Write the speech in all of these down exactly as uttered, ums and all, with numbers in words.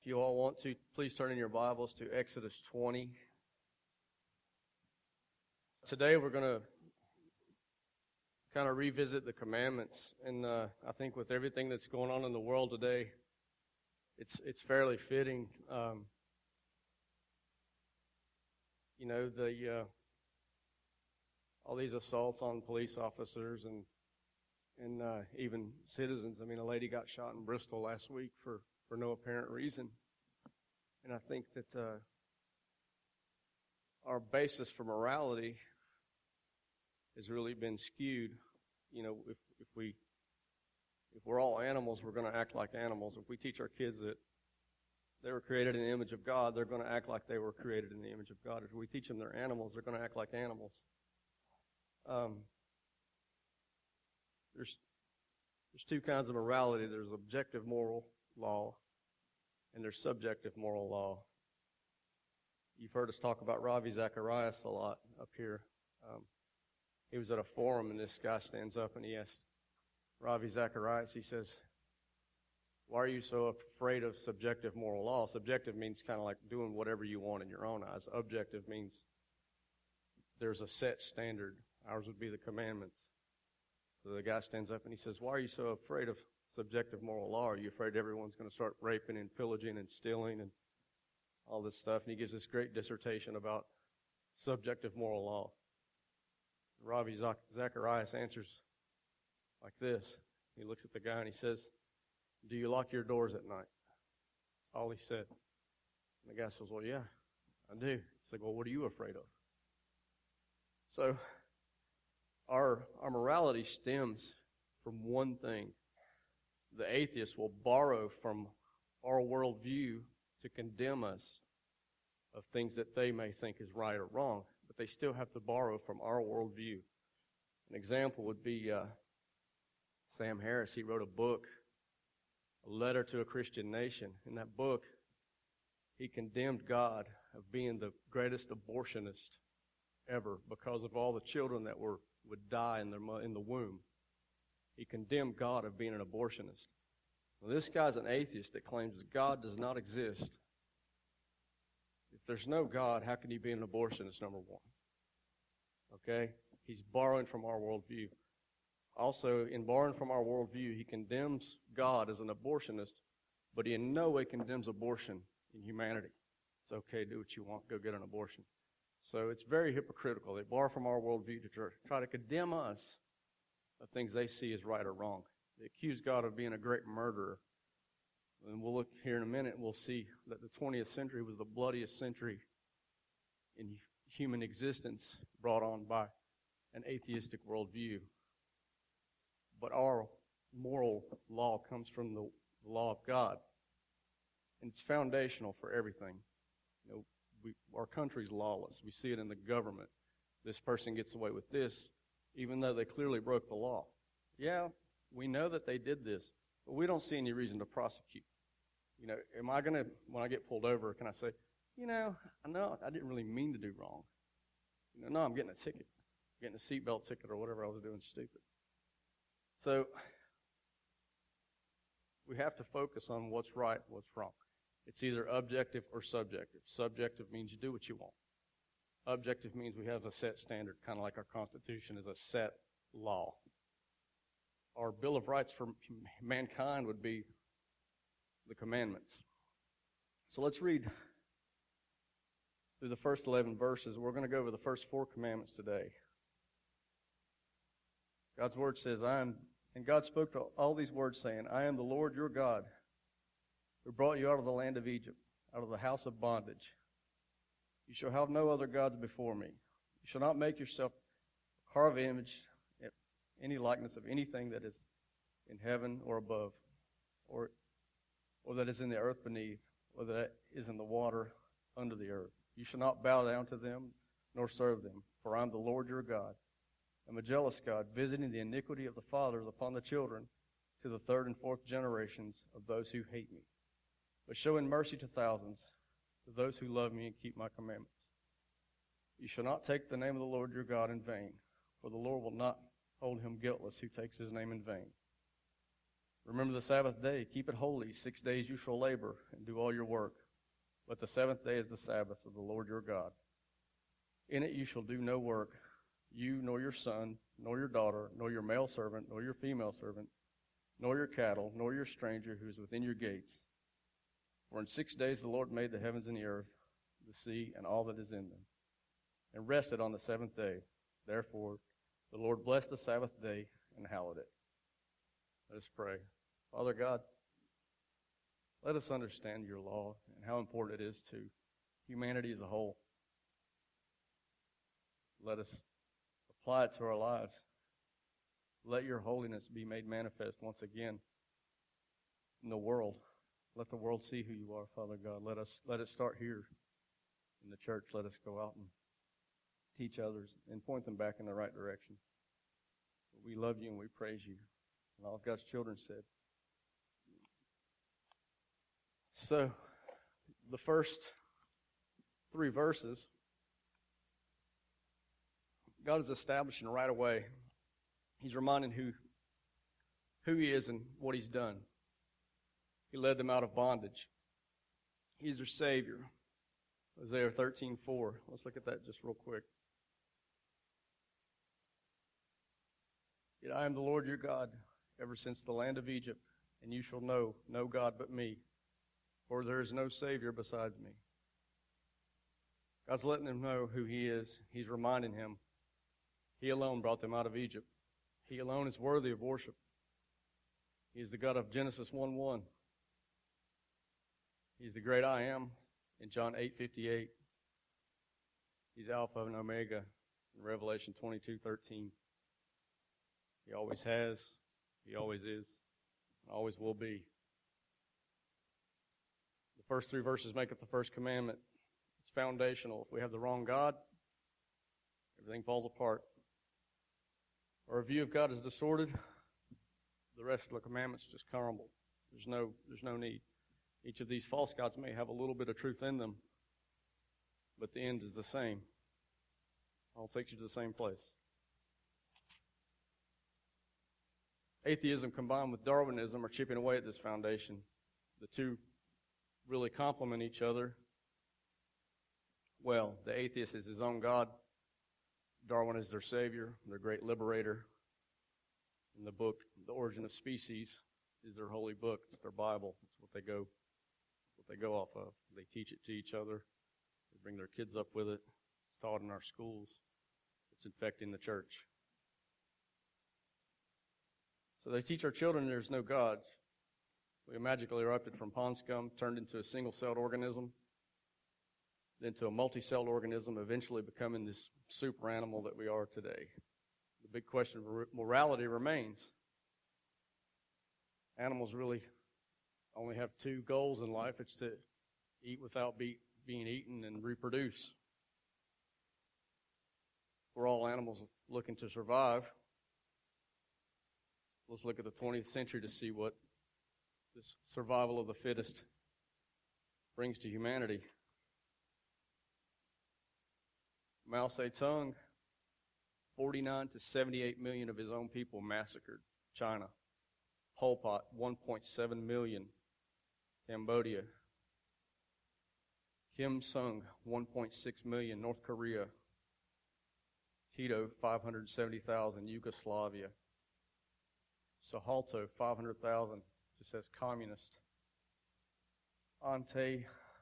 you all want to, please turn in your Bibles to Exodus twenty. Today we're going to kind of revisit the commandments, and uh, I think with everything that's going on in the world today, it's it's fairly fitting. Um, you know, the uh, all these assaults on police officers and and uh, even citizens. I mean, a lady got shot in Bristol last week for, for no apparent reason. And I think that uh, our basis for morality has really been skewed. You know, if, if we if we're all animals, we're going to act like animals. If we teach our kids that they were created in the image of God, they're going to act like they were created in the image of God. If we teach them they're animals, they're going to act like animals. Um, there's there's two kinds of morality. There's objective moral law, and there's subjective moral law. You've heard us talk about Ravi Zacharias a lot up here. Um, he was at a forum, and this guy stands up and he asks Ravi Zacharias, he says, "Why are you so afraid of subjective moral law?" Subjective means kind of like doing whatever you want in your own eyes. Objective means there's a set standard. Ours would be the commandments. So the guy stands up and he says, "Why are you so afraid of subjective moral law? Are you afraid everyone's going to start raping and pillaging and stealing and all this stuff?" And he gives this great dissertation about subjective moral law. Ravi Zacharias answers like this. He looks at the guy and he says, "Do you lock your doors at night?" That's all he said. And the guy says, "Well, yeah, I do." He's like, "Well, what are you afraid of?" So our our morality stems from one thing. The atheist will borrow from our worldview to condemn us of things that they may think is right or wrong, but they still have to borrow from our worldview. An example would be uh, Sam Harris. He wrote a book, A Letter to a Christian Nation. In that book, he condemned God of being the greatest abortionist ever because of all the children that were would die in their in the womb. He condemned God of being an abortionist. Well, this guy's an atheist that claims that God does not exist. If there's no God, how can he be an abortionist, number one? Okay? He's borrowing from our worldview. Also, in borrowing from our worldview, he condemns God as an abortionist, but he in no way condemns abortion in humanity. It's okay, do what you want, go get an abortion. So it's very hypocritical. They borrow from our worldview to try to condemn us of things they see as right or wrong. They accuse God of being a great murderer. And we'll look here in a minute and we'll see that the twentieth century was the bloodiest century in human existence brought on by an atheistic worldview. But our moral law comes from the law of God. And it's foundational for everything. You know, we, our country's lawless. We see it in the government. This person gets away with this, even though they clearly broke the law. Yeah, we know that they did this, but we don't see any reason to prosecute. You know, am I going to, when I get pulled over, can I say, you know, I know I didn't really mean to do wrong. You know, no, I'm getting a ticket. I'm getting a seatbelt ticket or whatever I was doing stupid. So, we have to focus on what's right, what's wrong. It's either objective or subjective. Subjective means you do what you want. Objective means we have a set standard, kind of like our Constitution is a set law. Our Bill of Rights for mankind would be the commandments. So let's read through the first eleven verses. We're going to go over the first four commandments today. God's word says, I am, and God spoke to all these words saying, I am the Lord your God, who brought you out of the land of Egypt, out of the house of bondage. You shall have no other gods before me. You shall not make yourself a carved image, any likeness of anything that is in heaven or above, or or that is in the earth beneath, or that is in the water under the earth. You shall not bow down to them, nor serve them, for I am the Lord your God. I am a jealous God, visiting the iniquity of the fathers upon the children to the third and fourth generations of those who hate me, but showing mercy to thousands, to those who love me and keep my commandments. You shall not take the name of the Lord your God in vain, for the Lord will not hold him guiltless who takes his name in vain. Remember the Sabbath day, keep it holy. Six days you shall labor and do all your work. But the seventh day is the Sabbath of the Lord your God. In it you shall do no work, you nor your son, nor your daughter, nor your male servant, nor your female servant, nor your cattle, nor your stranger who is within your gates. For in six days the Lord made the heavens and the earth, the sea, and all that is in them, and rested on the seventh day. Therefore the Lord blessed the Sabbath day and hallowed it. Let us pray. Father God, let us understand your law and how important it is to humanity as a whole. Let us apply it to our lives. Let your holiness be made manifest once again in the world. Let the world see who you are, Father God. Let us let it start here in the church. Let us go out and teach others and point them back in the right direction. We love you and we praise you. And all of God's children said. So, the first three verses, God is establishing right away. He's reminding who, who He is and what He's done. He led them out of bondage. He's their Savior. Isaiah thirteen four. Let's look at that just real quick. Yet I am the Lord your God, ever since the land of Egypt, and you shall know no God but me, for there is no Savior besides me. God's letting them know who He is. He's reminding him He alone brought them out of Egypt. He alone is worthy of worship. He is the God of Genesis one one. He's the great I am in John eight fifty-eight. He's Alpha and Omega in Revelation twenty-two thirteen. He always has, He always is, and always will be. The first three verses make up the first commandment. It's foundational. If we have the wrong God, everything falls apart. Our view of God is distorted. The rest of the commandments just crumble. There's no, there's no need. Each of these false gods may have a little bit of truth in them, but the end is the same. All takes you to the same place. Atheism combined with Darwinism are chipping away at this foundation. The two really complement each other. Well, the atheist is his own God. Darwin is their savior, their great liberator. And the book, The Origin of Species, is their holy book. It's their Bible. It's what they go, what they go off of. They teach it to each other. They bring their kids up with it. It's taught in our schools. It's infecting the church. So they teach our children there's no God. We magically erupted from pond scum, turned into a single-celled organism, then to a multi-celled organism, eventually becoming this super animal that we are today. The big question of morality remains. Animals really only have two goals in life. It's to eat without be, being eaten and reproduce. We're all animals looking to survive. Let's look at the twentieth century to see what this survival of the fittest brings to humanity. Mao Zedong, forty-nine to seventy-eight million of his own people massacred. China. Pol Pot, one point seven million. Cambodia. Kim Sung, one point six million. North Korea. Tito, five hundred seventy thousand. Yugoslavia. Suharto, five hundred thousand, just says communist. Ante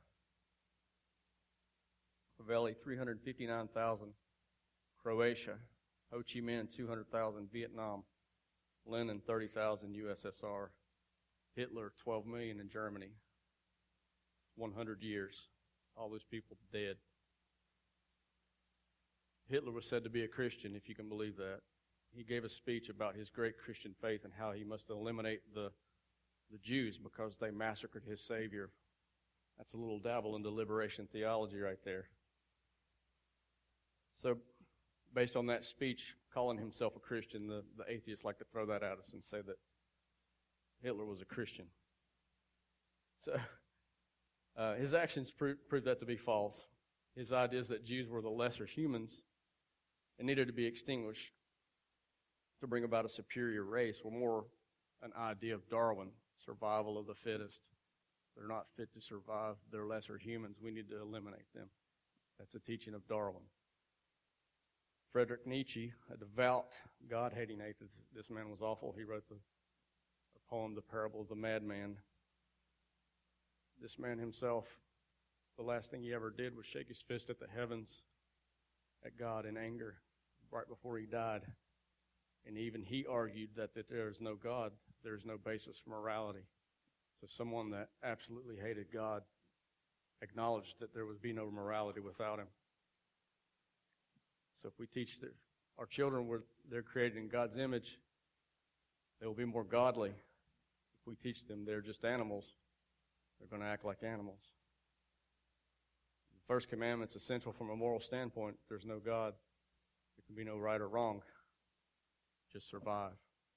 Haveli, three hundred fifty-nine thousand. Croatia. Ho Chi Minh, two hundred thousand. Vietnam. Lenin, thirty thousand. U S S R. Hitler, twelve million in Germany. one hundred years. All those people dead. Hitler was said to be a Christian, if you can believe that. He gave a speech about his great Christian faith and how he must eliminate the, the Jews because they massacred his Savior. That's a little dabble into liberation theology right there. So, based on that speech, calling himself a Christian, the, the atheists like to throw that at us and say that Hitler was a Christian. So, uh, his actions pro- proved that to be false. His ideas that Jews were the lesser humans and needed to be extinguished to bring about a superior race were more an idea of Darwin, survival of the fittest. They're not fit to survive. They're lesser humans. We need to eliminate them. That's a teaching of Darwin. Friedrich Nietzsche, a devout, God-hating atheist, this man was awful. He wrote the a poem, The Parable of the Madman. This man himself, the last thing he ever did was shake his fist at the heavens, at God in anger, right before he died. And even he argued that, that there is no God, there is no basis for morality. So someone that absolutely hated God acknowledged that there would be no morality without him. So if we teach that our children were they're created in God's image, they will be more godly. If we teach them they're just animals, they're going to act like animals. The first commandment's essential from a moral standpoint. If there's no God, there can be no right or wrong. Just survive.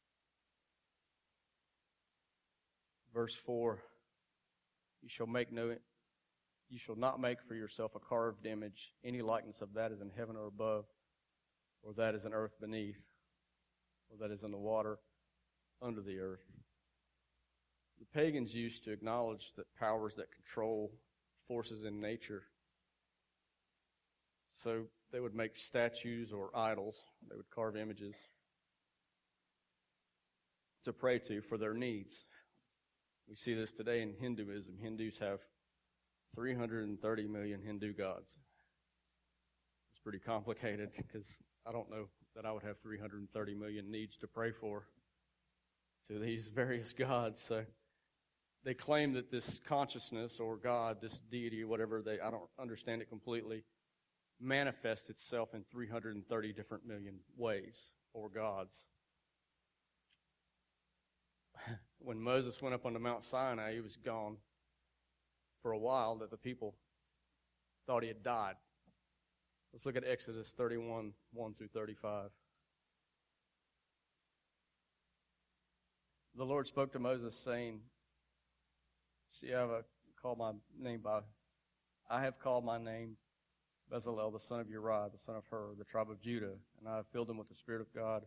Verse four, you shall make no you shall not make for yourself a carved image, any likeness of that is in heaven or above, or that is in earth beneath, or that is in the water under the earth. The pagans used to acknowledge that powers that control forces in nature. So they would make statues or idols. They would carve images to pray to for their needs. We see this today in Hinduism. Hindus have three hundred thirty million Hindu gods. It's pretty complicated because I don't know that I would have three hundred thirty million needs to pray for to these various gods. So they claim that this consciousness or God, this deity, whatever they, I don't understand it completely, manifests itself in three hundred thirty different million ways or gods. When Moses went up on the Mount Sinai, he was gone for a while that the people thought he had died. Let's look at Exodus thirty-one, one through thirty-five. The Lord spoke to Moses, saying, See, I have a, called my name by, I have called my name Bezalel, the son of Uriah, the son of Hur, the tribe of Judah, and I have filled him with the Spirit of God,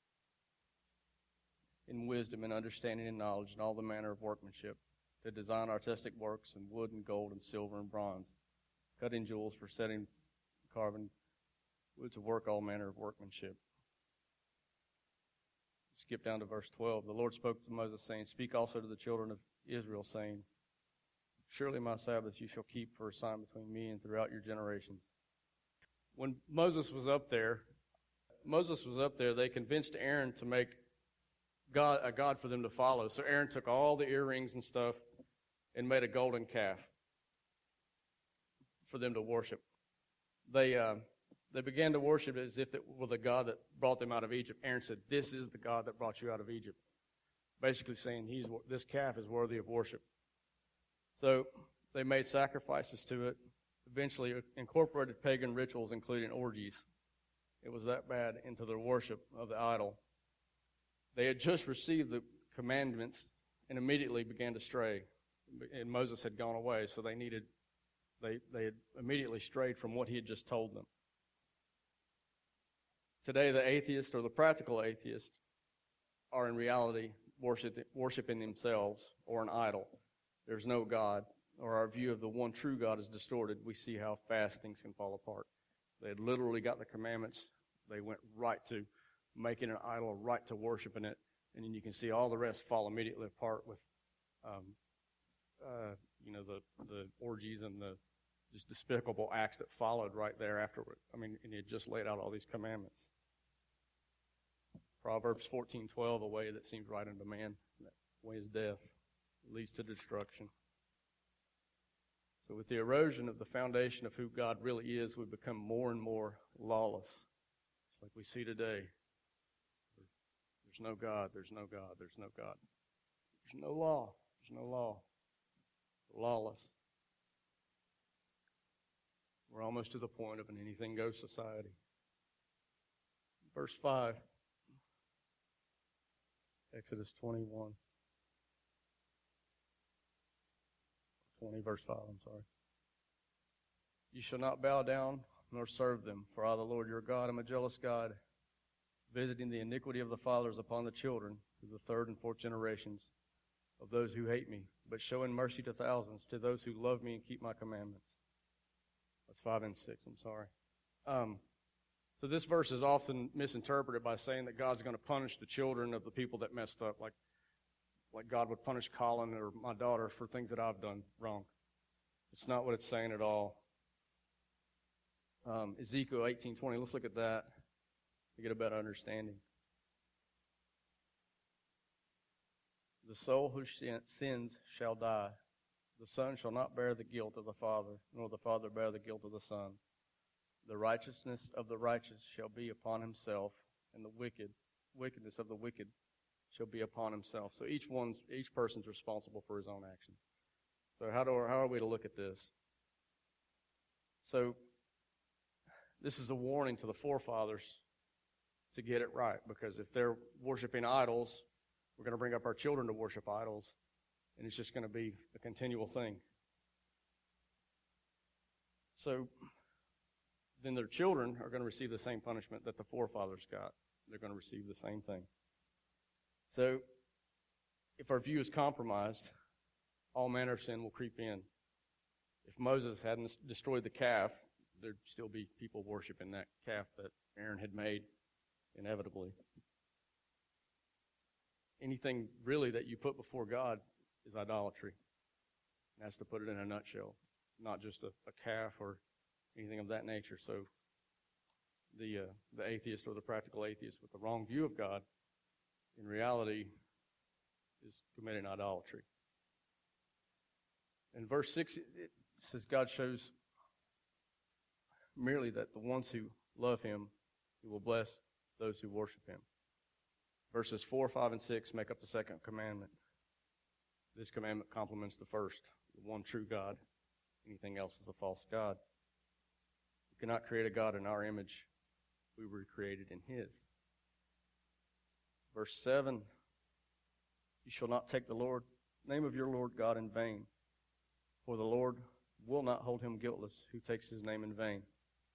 in wisdom and understanding and knowledge and all the manner of workmanship, to design artistic works in wood and gold and silver and bronze, cutting jewels for setting, carving wood to work all manner of workmanship. Skip down to verse twelve. The Lord spoke to Moses, saying, Speak also to the children of Israel, saying, Surely my Sabbaths you shall keep for a sign between me and throughout your generations. When Moses was up there, Moses was up there, they convinced Aaron to make God, a God for them to follow. So Aaron took all the earrings and stuff and made a golden calf for them to worship. They uh, they began to worship it as if it were the God that brought them out of Egypt. Aaron said, This is the God that brought you out of Egypt. Basically saying he's this calf is worthy of worship. So they made sacrifices to it, eventually incorporated pagan rituals, including orgies. It was that bad into their worship of the idol. They had just received the commandments and immediately began to stray. And Moses had gone away, so they needed, they, they had immediately strayed from what he had just told them. Today, the atheist or the practical atheist are in reality worship, worshiping themselves or an idol. There's no God, or our view of the one true God is distorted. We see how fast things can fall apart. They had literally got the commandments. They went right to making an idol, right to worshiping it, and then you can see all the rest fall immediately apart with, um, uh, you know, the the orgies and the just despicable acts that followed right there afterward. I mean, and he had just laid out all these commandments. Proverbs fourteen twelve, a way that seems right unto man, that way is death, it leads to destruction. So with the erosion of the foundation of who God really is, we become more and more lawless. It's like we see today. There's no God, there's no God, there's no God. There's no law, there's no law. We're lawless. We're almost to the point of an anything-goes society. Verse five. Exodus twenty-one. twenty, verse five, I'm sorry. You shall not bow down nor serve them, for I, the Lord your God, am a jealous God, visiting the iniquity of the fathers upon the children to the third and fourth generations of those who hate me, but showing mercy to thousands, to those who love me and keep my commandments. That's five and six, I'm sorry. Um, so this verse is often misinterpreted by saying that God's going to punish the children of the people that messed up, like, like God would punish Colin or my daughter for things that I've done wrong. It's not what it's saying at all. Um, Ezekiel eighteen twenty, let's look at that to get a better understanding. The soul who sins shall die. The son shall not bear the guilt of the father, nor the father bear the guilt of the son. The righteousness of the righteous shall be upon himself, and the wicked, wickedness of the wicked shall be upon himself. So each one's, each person's responsible for his own actions. So how do how are we to look at this? So this is a warning to the forefathers to get it right, because if they're worshiping idols, we're going to bring up our children to worship idols, and it's just going to be a continual thing. So then their children are going to receive the same punishment that the forefathers got. They're going to receive the same thing. So if our view is compromised, all manner of sin will creep in. If Moses hadn't destroyed the calf, there'd still be people worshiping that calf that Aaron had made, inevitably. Anything really that you put before God is idolatry. And that's to put it in a nutshell, not just a, a calf or anything of that nature. So the uh, the atheist or the practical atheist with the wrong view of God, in reality, is committing idolatry. In verse six, it says God shows merely that the ones who love him, he will bless those who worship him. Verses four, five, and six make up the second commandment. This commandment complements the first, the one true God. Anything else is a false god. We cannot create a God in our image. We were created in his. Verse seven, you shall not take the Lord, name of your Lord God in vain, for the Lord will not hold him guiltless who takes his name in vain.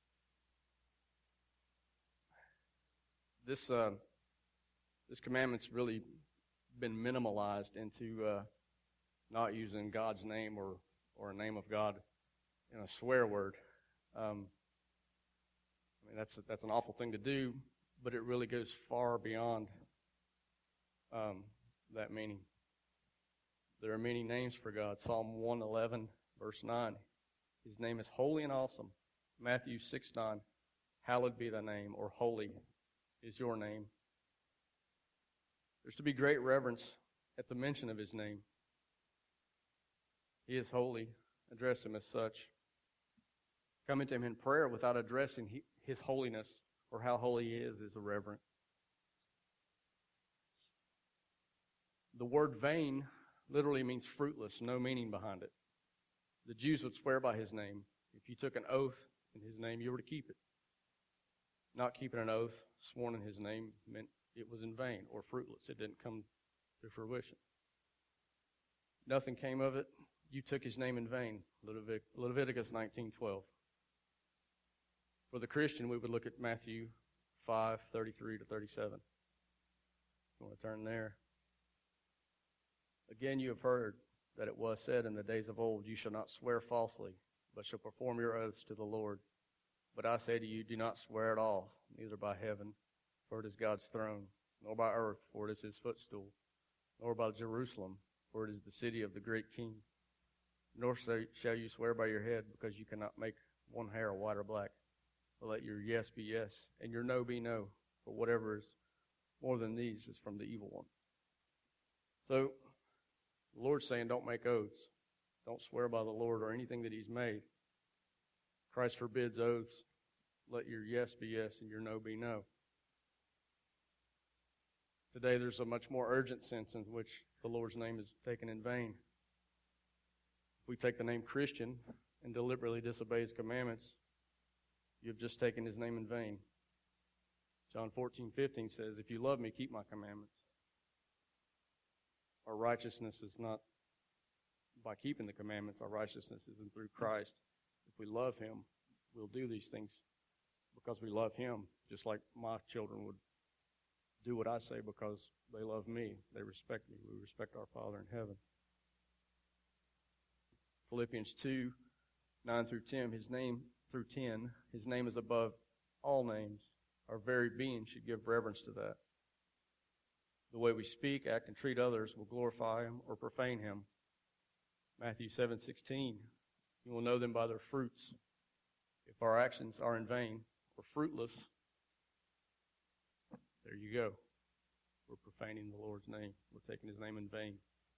This uh, this commandment's really been minimalized into uh, not using God's name or, or a name of God in a swear word. Um, I mean, that's a, that's an awful thing to do, but it really goes far beyond um, that meaning. There are many names for God. Psalm one eleven, verse nine. His name is holy and awesome. Matthew six nine. Hallowed be thy name, or holy is your name. There's to be great reverence at the mention of his name. He is holy. Address him as such. Coming to him in prayer without addressing his holiness or how holy he is is irreverent. The word vain literally means fruitless, no meaning behind it. The Jews would swear by his name. If you took an oath in his name, you were to keep it. Not keeping an oath sworn in his name meant it was in vain or fruitless. It didn't come to fruition. Nothing came of it. You took his name in vain. Levit- Leviticus nineteen twelve. For the Christian, we would look at Matthew five thirty-three to thirty-seven. You want to turn there? Again, you have heard that it was said in the days of old, you shall not swear falsely, but shall perform your oaths to the Lord. But I say to you, do not swear at all, neither by heaven, for it is God's throne, nor by earth, for it is his footstool, nor by Jerusalem, for it is the city of the great king. Nor shall you swear by your head, because you cannot make one hair white or black. But let your yes be yes, and your no be no, for whatever is more than these is from the evil one. So, the Lord's saying don't make oaths. Don't swear by the Lord or anything that he's made. Christ forbids oaths. Let your yes be yes and your no be no. Today there's a much more urgent sense in which the Lord's name is taken in vain. If we take the name Christian and deliberately disobey his commandments, you have just taken his name in vain. John fourteen fifteen says, if you love me, keep my commandments. Our righteousness is not by keeping the commandments. Our righteousness is in through Christ. If we love him, we'll do these things because we love him, just like my children would do what I say because they love me. They respect me. We respect our Father in heaven. Philippians two, nine through ten, his name through ten, his name is above all names. Our very being should give reverence to that. The way we speak, act, and treat others will glorify him or profane him. Matthew seven sixteen, you will know them by their fruits. If our actions are in vain or fruitless, there you go. We're profaning the Lord's name. We're taking his name in vain.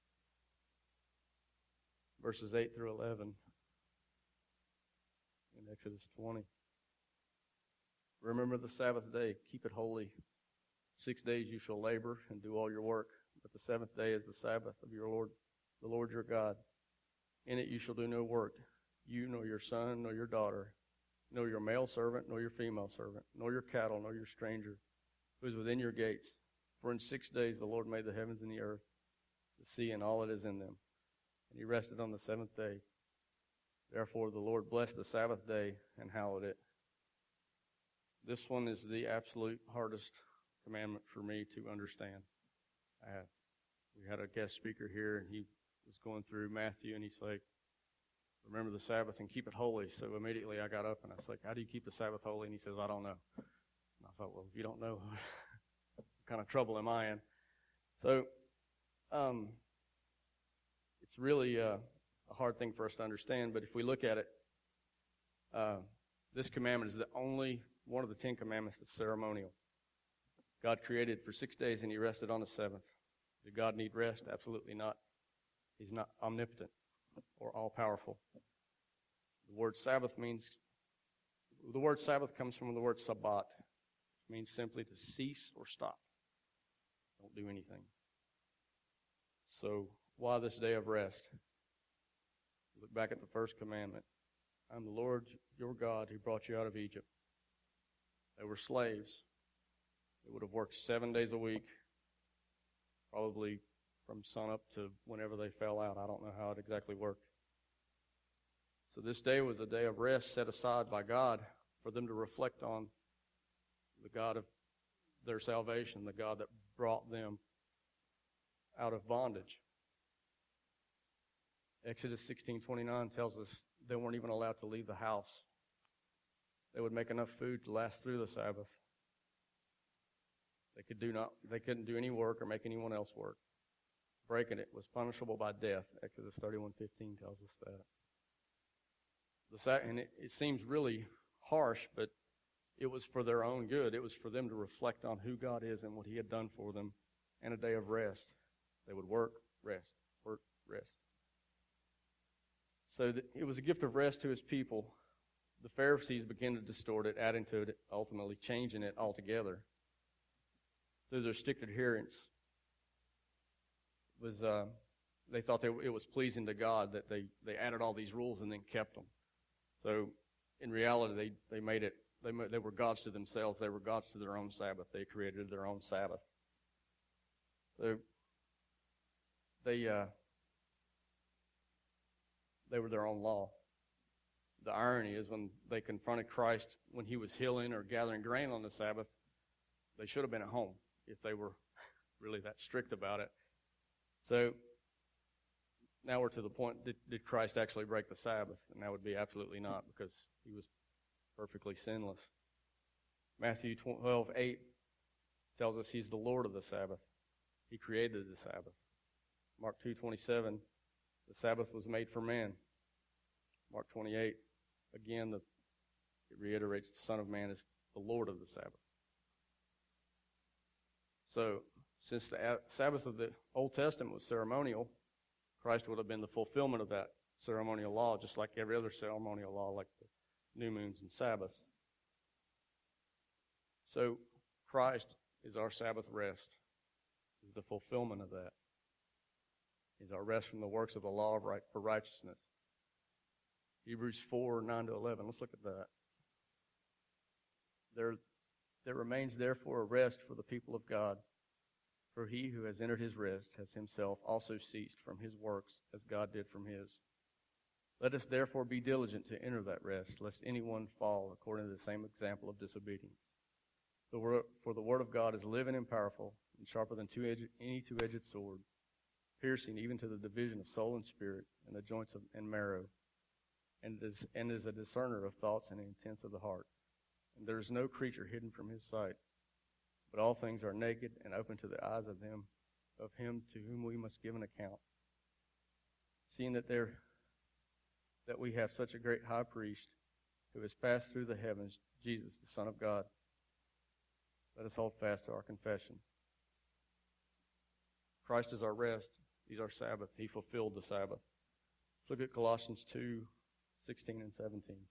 Verses eight through eleven in Exodus twenty. Remember the Sabbath day, keep it holy. Six days you shall labor and do all your work, but the seventh day is the Sabbath of your Lord, the Lord your God. In it you shall do no work, you nor your son nor your daughter, nor your male servant nor your female servant, nor your cattle nor your stranger, who is within your gates. For in six days the Lord made the heavens and the earth, the sea and all that is in them, and he rested on the seventh day. Therefore the Lord blessed the Sabbath day and hallowed it. This one is the absolute hardest commandment for me to understand. I have, we had a guest speaker here, and he was going through Matthew, and he's like, remember the Sabbath and keep it holy. So immediately I got up, and I was like, how do you keep the Sabbath holy? And he says, I don't know. And I thought, well, if you don't know, what kind of trouble am I in? So um, it's really uh, a hard thing for us to understand, but if we look at it, uh, this commandment is the only one of the Ten Commandments that's ceremonial. God created for six days and he rested on the seventh. Did God need rest? Absolutely not. He's not omnipotent or all-powerful. The word Sabbath means, the word Sabbath comes from the word Sabbat. It means simply to cease or stop. Don't do anything. So why this day of rest? Look back at the first commandment. I'm the Lord your God who brought you out of Egypt. They were slaves. They would have worked seven days a week, probably from sunup to whenever they fell out. I don't know how it exactly worked. So this day was a day of rest set aside by God for them to reflect on the God of their salvation, the God that brought them out of bondage. Exodus sixteen twenty-nine tells us they weren't even allowed to leave the house. They would make enough food to last through the Sabbath. They could do not. They couldn't do any work or make anyone else work. Breaking it was punishable by death. Exodus thirty-one fifteen tells us that. The and it, it seems really harsh, but it was for their own good. It was for them to reflect on who God is and what he had done for them, and a day of rest. They would work, rest, work, rest. So that it was a gift of rest to his people. The Pharisees began to distort it, adding to it, ultimately changing it altogether. Through their strict adherence, was uh, they thought they, it was pleasing to God that they, they added all these rules and then kept them. So in reality, they, they made it, they, they were gods to themselves. They were gods to their own Sabbath. They created their own Sabbath. So they, uh, they were their own law. The irony is when they confronted Christ when he was healing or gathering grain on the Sabbath, they should have been at home if they were really that strict about it. So now we're to the point, did, did Christ actually break the Sabbath? And that would be absolutely not, because he was perfectly sinless. Matthew twelve eight tells us he's the Lord of the Sabbath. He created the Sabbath. Mark two twenty-seven, the Sabbath was made for man. Mark twenty-eight, again, the, it reiterates the Son of Man is the Lord of the Sabbath. So, since the Sabbath of the Old Testament was ceremonial, Christ would have been the fulfillment of that ceremonial law, just like every other ceremonial law, like the new moons and Sabbath. So, Christ is our Sabbath rest. Is the fulfillment of that. Is our rest from the works of the law of right, for righteousness. Hebrews four, nine to eleven. Let's look at that. There, there remains therefore a rest for the people of God. For he who has entered his rest has himself also ceased from his works as God did from his. Let us therefore be diligent to enter that rest, lest anyone fall according to the same example of disobedience. The word, for the word of God is living and powerful, and sharper than two edged, any two-edged sword, piercing even to the division of soul and spirit, and the joints of, and marrow, and is, and is a discerner of thoughts and intents of the heart. And there is no creature hidden from his sight, but all things are naked and open to the eyes of them, of him to whom we must give an account. Seeing that there, that we have such a great high priest who has passed through the heavens, Jesus, the Son of God, let us hold fast to our confession. Christ is our rest. He's our Sabbath. He fulfilled the Sabbath. Let's look at Colossians two, sixteen and seventeen.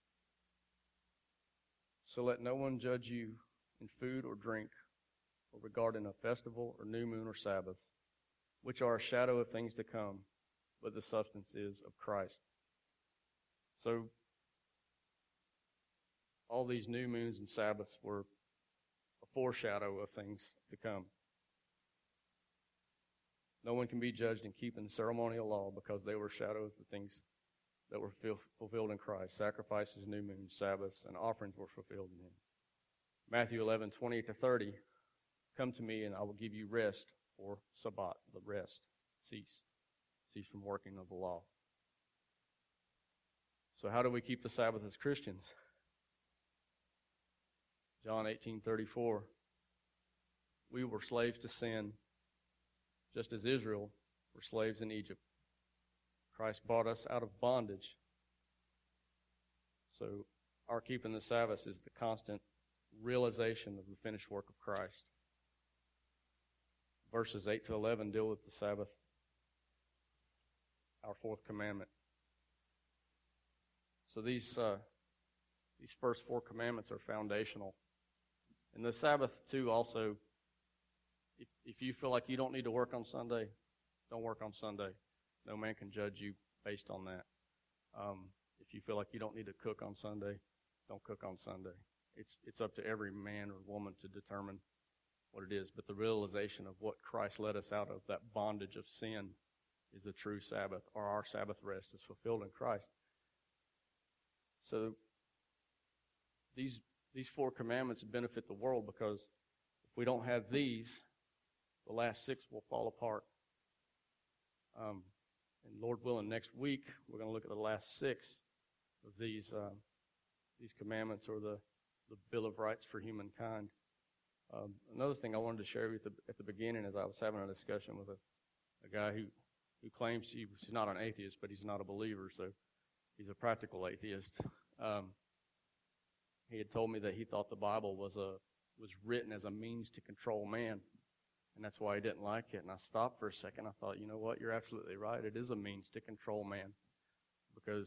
So let no one judge you in food or drink, or regarding a festival or new moon or Sabbath, which are a shadow of things to come, but the substance is of Christ. So all these new moons and Sabbaths were a foreshadow of things to come. No one can be judged in keeping the ceremonial law because they were shadows of things that were fulfilled in Christ. Sacrifices, new moons, Sabbaths, and offerings were fulfilled in him. Matthew eleven, twenty-eight to thirty, come to me and I will give you rest, or Sabbat, the rest, cease. Cease from working of the law. So how do we keep the Sabbath as Christians? John eighteen, thirty-four, we were slaves to sin, just as Israel were slaves in Egypt. Christ bought us out of bondage. So our keeping the Sabbath is the constant realization of the finished work of Christ. Verses eight to eleven deal with the Sabbath, our fourth commandment. So these uh, these first four commandments are foundational. And the Sabbath, too, also, if, if you feel like you don't need to work on Sunday, don't work on Sunday. No man can judge you based on that. Um, if you feel like you don't need to cook on Sunday, don't cook on Sunday. It's it's up to every man or woman to determine what it is. But the realization of what Christ led us out of, that bondage of sin, is the true Sabbath, or our Sabbath rest is fulfilled in Christ. So these these four commandments benefit the world, because if we don't have these, the last six will fall apart. Um, and Lord willing, next week we're going to look at the last six of these uh, these commandments, or the, the Bill of Rights for humankind. Um, another thing I wanted to share with you at the, at the beginning is I was having a discussion with a, a guy who, who claims he, he's not an atheist, but he's not a believer, so he's a practical atheist. Um, he had told me that he thought the Bible was a was written as a means to control man, and that's why he didn't like it. And I stopped for a second. I thought, you know what? You're absolutely right. It is a means to control man, because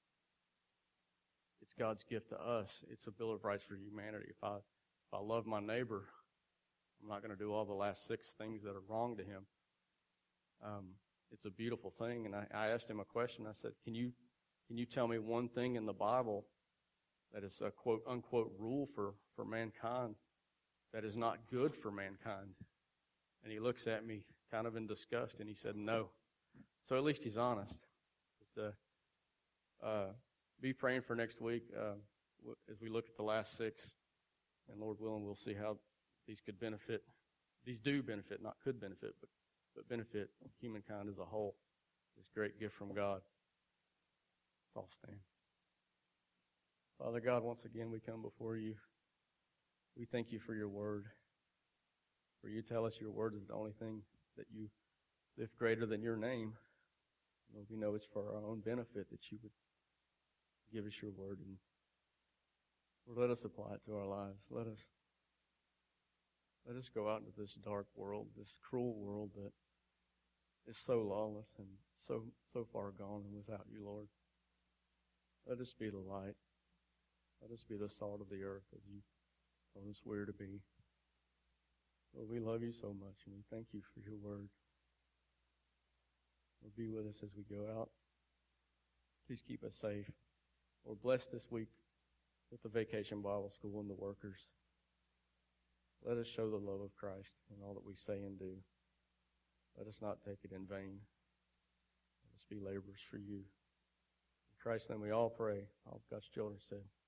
it's God's gift to us. It's a Bill of Rights for humanity. If I if I love my neighbor, I'm not going to do all the last six things that are wrong to him. Um, it's a beautiful thing. And I, I asked him a question. I said, can you can you tell me one thing in the Bible that is a quote unquote rule for, for mankind that is not good for mankind? And he looks at me kind of in disgust, and he said, no. So at least he's honest. But, uh, uh, be praying for next week uh, w- as we look at the last six. And Lord willing, we'll see how these could benefit. These do benefit, not could benefit, but, but benefit humankind as a whole. This great gift from God. Let's all stand. Father God, once again we come before you. We thank you for your word. For you tell us your word is the only thing that you lift greater than your name. Lord, we know it's for our own benefit that you would give us your word. And Lord, let us apply it to our lives. Let us let us go out into this dark world, this cruel world that is so lawless and so so far gone and without you, Lord. Let us be the light. Let us be the salt of the earth, as you told us we're to be. Lord, we love you so much, and we thank you for your word. Lord, be with us as we go out. Please keep us safe. Lord, bless this week with the Vacation Bible School and the workers. Let us show the love of Christ in all that we say and do. Let us not take it in vain. Let us be laborers for you. In Christ's name we all pray. All of God's children said.